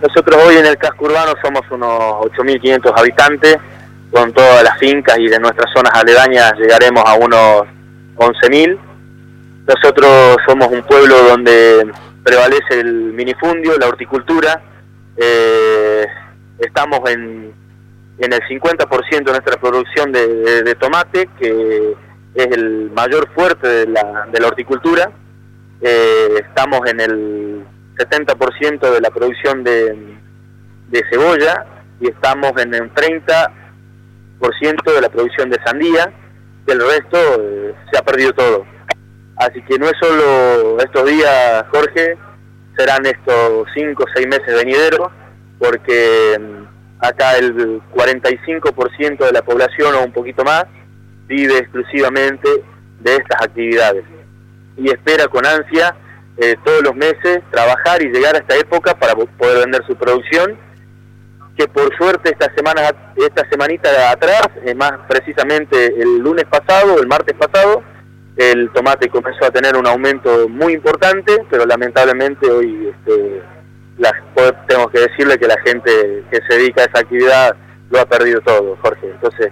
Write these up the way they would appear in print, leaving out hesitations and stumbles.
Nosotros hoy en el casco urbano somos unos 8.500 habitantes, con todas las fincas, y de nuestras zonas aledañas llegaremos a unos 11.000. Nosotros somos un pueblo donde prevalece el minifundio, la horticultura. Estamos en el 50% de nuestra producción de tomate, que es el mayor fuerte de la horticultura. Estamos en el 70% de la producción de cebolla, y estamos en el 30% de la producción de sandía, y el resto se ha perdido todo. Así que no es solo estos días, Jorge, serán estos 5 o 6 meses venideros, porque acá el 45% de la población o un poquito más vive exclusivamente de estas actividades y espera con ansia todos los meses trabajar y llegar a esta época para poder vender su producción, que por suerte esta semanita atrás, más precisamente el lunes pasado, el martes pasado, el tomate comenzó a tener un aumento muy importante, pero lamentablemente hoy tengo que decirle que la gente que se dedica a esa actividad lo ha perdido todo, Jorge. Entonces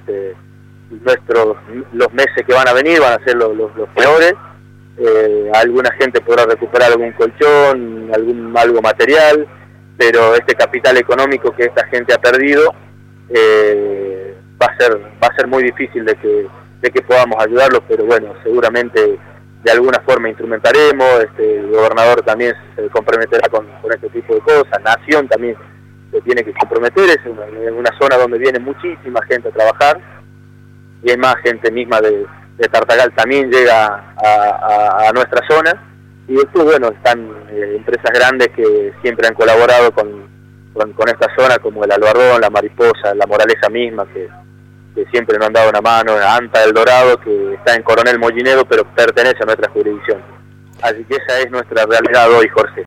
los meses que van a venir van a ser los peores. Alguna gente podrá recuperar algún colchón, algo material, pero este capital económico que esta gente ha perdido va a ser muy difícil de que podamos ayudarlos, pero bueno, seguramente de alguna forma instrumentaremos. El gobernador también se comprometerá con este tipo de cosas, Nación también se tiene que comprometer. Es una zona donde viene muchísima gente a trabajar, y es más, gente misma de Tartagal también llega a nuestra zona, y después, bueno, están empresas grandes que siempre han colaborado con esta zona, como el Albardón, la Mariposa, la Moraleja misma, que siempre nos han dado una mano, ANTA del Dorado, que está en Coronel Mollinedo, pero pertenece a nuestra jurisdicción. Así que esa es nuestra realidad hoy, Jorge.